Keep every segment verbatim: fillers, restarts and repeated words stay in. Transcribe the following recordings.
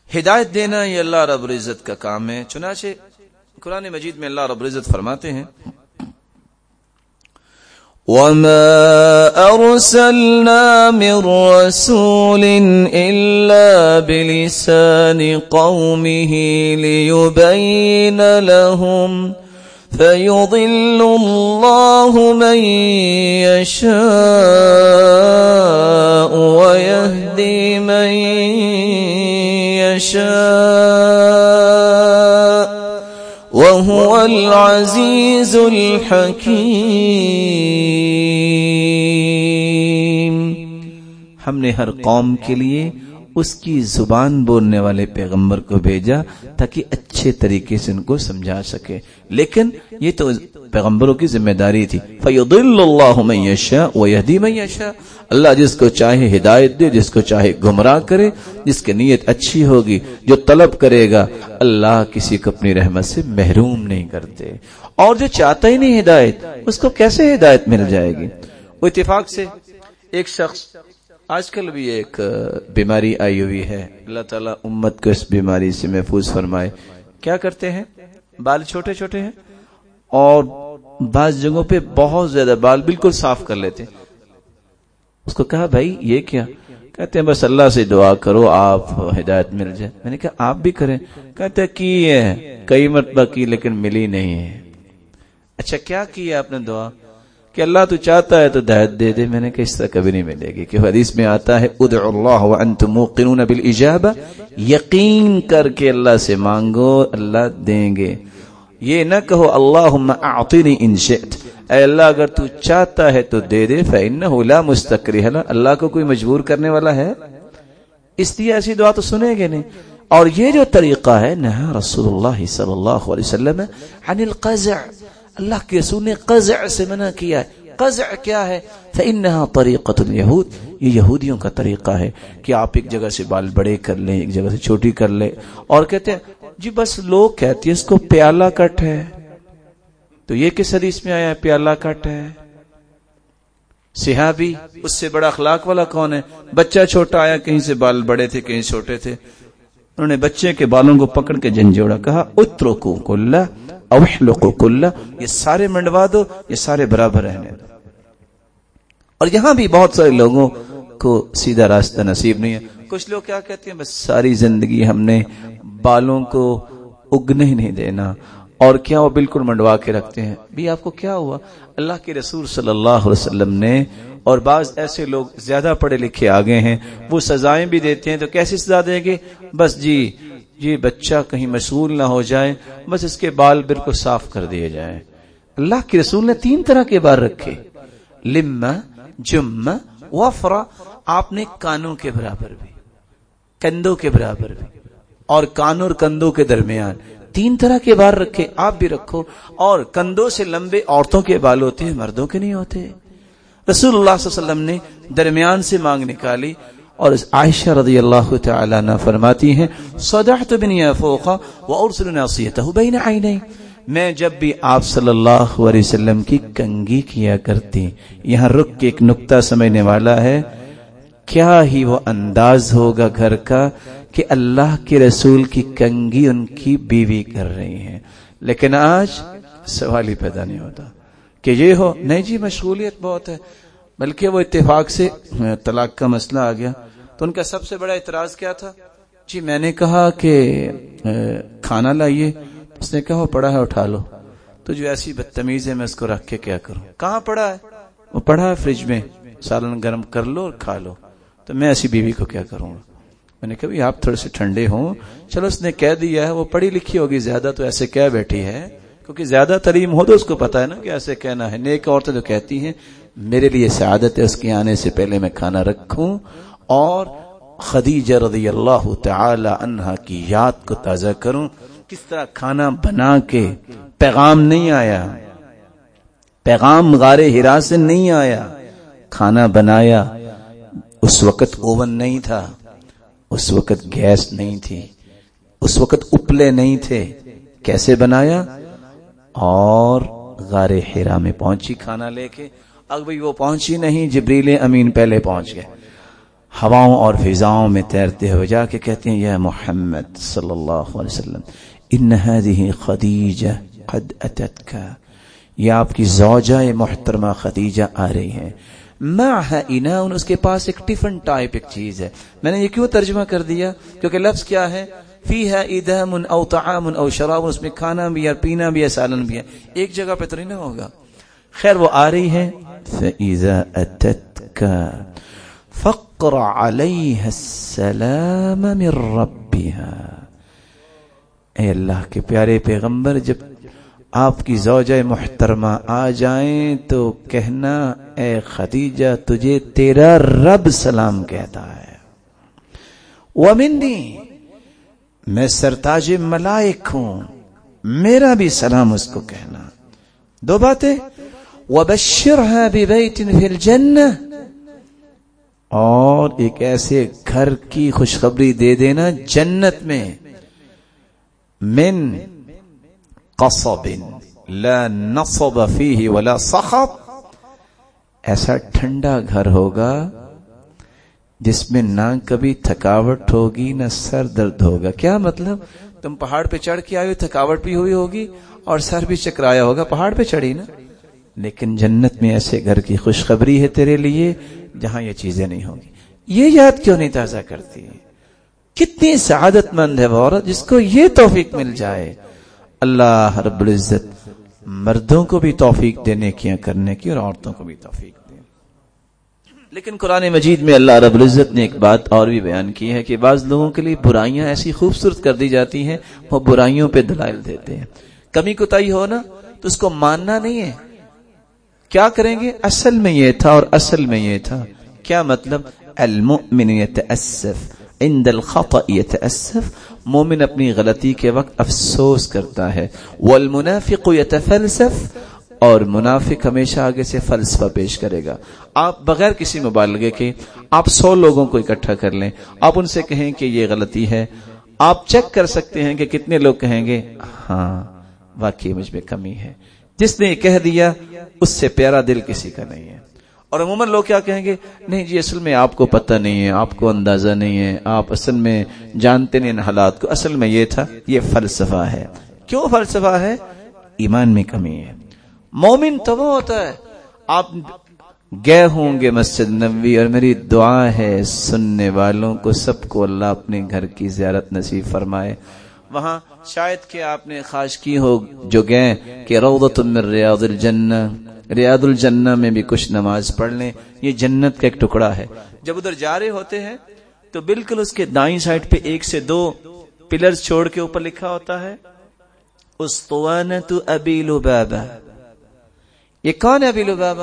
ہدایت دینا یہ اللہ رب العزت کا کام ہے. چنانچہ قرآن مجید میں اللہ رب العزت فرماتے ہیں وَمَا أَرْسَلْنَا مِن رَّسُولٍ إِلَّا بِلِسَانِ قَوْمِهِ لِيُبَيِّنَ لَهُمْ فَيُضِلُّ اللَّهُ مَن يَشَاءُ وَيَهْدِي مَن يَشَاءُ وَهُوَ الْعَزِيزُ الْحَكِيمُ. ہم نے ہر قوم کے لیے اس کی زبان بولنے والے پیغمبر کو بھیجا تاکہ اچھے طریقے سے ان کو سمجھا سکے، لیکن یہ تو پیغمبروں کی ذمہ داری تھی. فَيُضِلُّ اللَّهُ مَن يَشَاءُ وَيَهْدِي مَن يَشَاءُ. اللہ جس کو چاہے ہدایت دے، جس کو چاہے گمراہ کرے. جس کی نیت اچھی ہوگی، جو طلب کرے گا، اللہ کسی کو اپنی رحمت سے محروم نہیں کرتے. اور جو چاہتا ہی نہیں ہدایت، اس کو کیسے ہدایت مل جائے گی؟ وہ اتفاق سے ایک شخص، آج کل بھی ایک بیماری آئی ہوئی ہے، اللہ تعالیٰ امت کو اس بیماری سے محفوظ فرمائے. کیا کرتے ہیں؟ بال چھوٹے چھوٹے ہیں اور بعض جگہوں پہ بہت زیادہ بال بالکل صاف کر لیتے. اس کو کہا بھائی یہ کیا؟ کہتے ہیں بس اللہ سے دعا کرو آپ ہدایت مل جائے. میں نے کہا آپ بھی کریں. کہتے ہیں کی ہے، کئی مرتبہ کی لیکن ملی نہیں ہے. اچھا کیا کیا آپ نے دعا؟ کہ اللہ تو چاہتا ہے تو ہدایت دے دے. میں نے کہا اس طرح کبھی نہیں ملے گی، کہ حدیث میں آتا ہے ادعوا اللہ وانتم موقنون بالاجابہ، یقین کر کے اللہ سے مانگو اللہ دیں گے. یہ نہ کہو اللہم اعطنی ان شئت، اے اللہ اگر تو چاہتا ہے تو دے دے. فإنہ لا مستکرہ لہ، اللہ کو کوئی مجبور کرنے والا ہے؟ اس لیے ایسی دعا تو سنے گے نہیں. اور یہ جو طریقہ ہے، نہا رسول اللہ صلی اللہ علیہ وسلم عن القزع، اللہ کے رسول نے قزع سے منع کیا ہے. قزع کیا ہے؟ فإنها طریقۃ اليہود، یہ یہودیوں کا طریقہ ہے کہ آپ ایک جگہ سے بال بڑے کر لیں، ایک جگہ سے چھوٹی کر لیں، اور کہتے ہیں جی بس لوگ کہتے ہیں اس کو پیالہ کٹ ہے. تو یہ کس حدیث میں آیا ہے پیالہ کٹ ہے؟ صحابی اس سے بڑا اخلاق والا کون ہے؟ بچہ چھوٹا آیا، کہیں سے بال بڑے تھے کہیں چھوٹے تھے، انہوں نے بچے کے بالوں کو پکڑ کے جھنجھوڑا، کہا اترکوا کلہ او احلقوا کلہ، یہ سارے منڈوا دو، یہ سارے برابر رہنے دو. اور یہاں بھی بہت سارے لوگوں کو سیدھا راستہ نصیب نہیں ہے. کچھ لوگ کیا کہتے ہیں، بس ساری زندگی ہم نے بالوں کو اگنے ہی نہیں دینا، اور کیا وہ بالکل منڈوا کے رکھتے ہیں. بھی آپ کو کیا ہوا؟ اللہ کے رسول صلی اللہ علیہ وسلم نے، اور بعض ایسے لوگ زیادہ پڑھے لکھے آگے ہیں، وہ سزائیں بھی دیتے ہیں. تو کیسی سزا دیں گے؟ بس جی یہ بچہ کہیں مشغول نہ ہو جائے، بس اس کے بال بالکل صاف کر دیے جائیں. اللہ کے رسول نے تین طرح کے بال رکھے، لمہ، جمہ، وفرہ. آپ نے کانوں کے برابر بھی، کندھوں کے برابر بھی، اور کانوں اور کندھوں کے درمیان تین طرح کے بال رکھے. آپ بھی رکھو. اور کندھوں سے لمبے عورتوں کے بال ہوتے ہیں، مردوں کے نہیں ہوتے. رسول اللہ صلی اللہ علیہ وسلم نے درمیان سے مانگ نکالی. اور عائشہ رضی اللہ تعالی عنہ فرماتی ہیں صدعت بنی فوق وارسل ناصیته بین عینی، میں جب بھی آپ صلی اللہ علیہ وسلم کی کنگھی کیا کرتی. یہاں رک کے ایک نقطہ سمجھنے والا ہے، کیا ہی وہ انداز ہوگا گھر کا کہ اللہ کے رسول کی کنگھی ان کی بیوی کر رہی ہیں. لیکن آج سوال ہی پیدا نہیں ہوتا کہ یہ ہو، نہیں جی مشغولیت بہت ہے. بلکہ وہ اتفاق سے طلاق کا مسئلہ آ گیا تو ان کا سب سے بڑا اعتراض کیا تھا؟ جی میں نے کہا کہ کھانا لائیے، اس نے کہا وہ پڑا ہے اٹھا لو. تو جو ایسی بدتمیز ہے میں اس کو رکھ کے کیا کروں؟ کہاں پڑا ہے؟ وہ پڑا ہے فریج میں، سالن گرم کر لو اور کھا لو. تو میں ایسی بیوی کو کیا کروں گا؟ میں نے کہا آپ تھوڑے سے ٹھنڈے ہوں. چلو اس نے کہہ دیا ہے، وہ پڑھی لکھی ہوگی زیادہ تو ایسے کہہ بیٹھی ہے، کیونکہ زیادہ تعلیم ہو تو اس کو پتا ہے نا کہ ایسے کہنا ہے. نیک عورتیں جو کہتی ہیں میرے لیے سعادت ہے اس کے آنے سے پہلے میں کھانا رکھوں اور خدیجہ رضی اللہ تعالی عنہا کی یاد کو تازہ کروں. کس طرح کھانا بنا کے، پیغام نہیں آیا، پیغام غار حرا سے نہیں آیا، کھانا بنایا. اس وقت اوون نہیں تھا، اس وقت گیس نہیں تھی، اس وقت اپلے نہیں تھے. کیسے بنایا؟ اور غار حرا میں پہنچی کھانا لے کے. اب بھی وہ پہنچی نہیں، جبریل امین پہلے پہنچ گئے. ہواؤں اور فضاؤں میں تیرتے ہوئے جا کے کہتے ہیں یا محمد صلی اللہ علیہ وسلم ان هذه خدیجہ قد اتتک، یہ آپ کی زوجہ محترمہ خدیجہ آ رہی ہیں، معها اناء، اس کے پاس ایک ٹفن ٹائپ ایک چیز ہے. میں نے یہ کیوں ترجمہ کر دیا؟ کیونکہ لفظ کیا ہے، فیہا ادام او طعام او شراب، اس میں کھانا بھی ہے، پینا بھی ہے، سالن بھی ہے. ایک جگہ پہ تو نہیں نہ ہوگا. خیر وہ آ رہی ہے. فاذا اتتک فقرع علیہ السلام من ربها، اے اللہ کے پیارے پیغمبر جب آپ کی زوجہ محترمہ آ جائیں تو کہنا اے خدیجہ تجھے تیرا رب سلام کہتا ہے. ومنی، میں سرتاج ملائک ہوں، میرا بھی سلام اس کو کہنا. دو باتیں، وبشرها ببیت فی الجنہ، اور ایک ایسے گھر کی خوشخبری دے دینا جنت میں، من قصب لا نصب فیہ ولا صخب، ایسا ٹھنڈا گھر ہوگا جس میں نہ کبھی تھکاوٹ ہوگی نہ سر درد ہوگا. کیا مطلب؟ تم پہاڑ پہ چڑھ کے آئے ہو، تھکاوٹ بھی ہوئی ہوگی اور سر بھی چکرایا ہوگا، پہاڑ پہ چڑھی نا، لیکن جنت میں ایسے گھر کی خوشخبری ہے تیرے لیے جہاں یہ چیزیں نہیں ہوگی. یہ یاد کیوں نہیں تازہ کرتی؟ کتنی سعادت مند ہے وہ عورت جس کو یہ توفیق مل جائے. اللہ رب العزت مردوں کو بھی توفیق دینے کی کرنے کی اور عورتوں کو بھی توفیق دے. لیکن قرآن مجید میں اللہ رب العزت نے ایک بات اور بھی بیان کی ہے کہ بعض لوگوں کے لیے برائیاں ایسی خوبصورت کر دی جاتی ہیں، وہ برائیوں پہ دلائل دیتے ہیں. کمی کوتاہی ہو نا تو اس کو ماننا نہیں ہے. کیا کریں گے؟ اصل میں یہ تھا اور اصل میں یہ تھا. کیا مطلب؟ المؤمن یتأسف عند الخطأ یتأسف، مومن اپنی غلطی کے وقت افسوس کرتا ہے. والمنافق یتفلسف، اور منافق ہمیشہ آگے سے فلسفہ پیش کرے گا. آپ بغیر کسی مبالغے کے آپ سو لوگوں کو اکٹھا کر لیں، آپ ان سے کہیں کہ یہ غلطی ہے، آپ چیک کر سکتے ہیں کہ کتنے لوگ کہیں گے ہاں واقعی مجھ میں کمی ہے. جس نے یہ کہہ دیا اس سے پیارا دل کسی کا نہیں ہے. اور عموماً لوگ کیا کہیں گے؟ نہیں جی اصل میں آپ کو پتہ نہیں ہے، آپ کو اندازہ نہیں ہے، آپ اصل میں جانتے نہیں ان حالات کو، اصل میں یہ تھا. یہ فلسفہ ہے. کیوں فلسفہ ہے؟ ایمان میں کمی ہے. مومن تو وہ ہوتا ہے، آپ گئے ہوں گے مسجد نبوی، اور میری دعا ہے سننے والوں کو سب کو اللہ اپنے گھر کی زیارت نصیب فرمائے. وہاں شاید کہ آپ نے خواہش کی ہو جو گئے کہ روضۃ من ریاض الجنہ، ریاض الجنہ میں بھی کچھ نماز پڑھ لیں، یہ جنت کا ایک ٹکڑا ہے. جب ادھر جا رہے ہوتے ہیں تو بالکل اس کے دائیں سائڈ پہ ایک سے دو پلرز چھوڑ کے اوپر لکھا ہوتا ہے اسطوانۃ ابی لبابہ. یہ کون ہے ابی لبابہ؟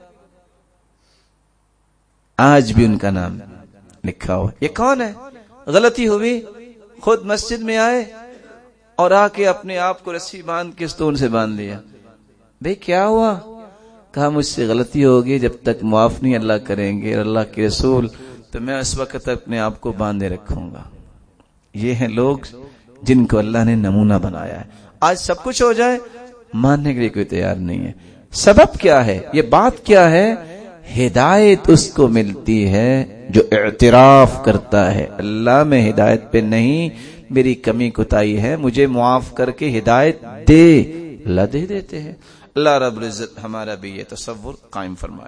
آج بھی ان کا نام لکھا ہوا. یہ کون ہے؟ غلطی ہوئی، خود مسجد میں آئے اور آ کے اپنے آپ کو رسی باندھ کے ستون سے باندھ لیا. بھئی کیا ہوا؟ کہا مجھ سے غلطی ہوگی، جب تک معاف نہیں اللہ کریں گے اور اللہ کے رسول تو میں اس وقت اپنے آپ کو باندھے رکھوں گا. یہ ہیں لوگ جن کو اللہ نے نمونہ بنایا ہے. آج سب کچھ ہو جائے ماننے کے لیے کوئی تیار نہیں ہے. سبب کیا ہے؟ یہ بات کیا ہے؟ ہدایت اس کو ملتی ہے جو اعتراف کرتا ہے اللہ میں ہدایت پہ نہیں، میری کمی کوتاہی ہے، مجھے معاف کر کے ہدایت دے. اللہ دے دیتے ہیں. اللہ رب العزت ہمارا بھی یہ تصور قائم فرمائے.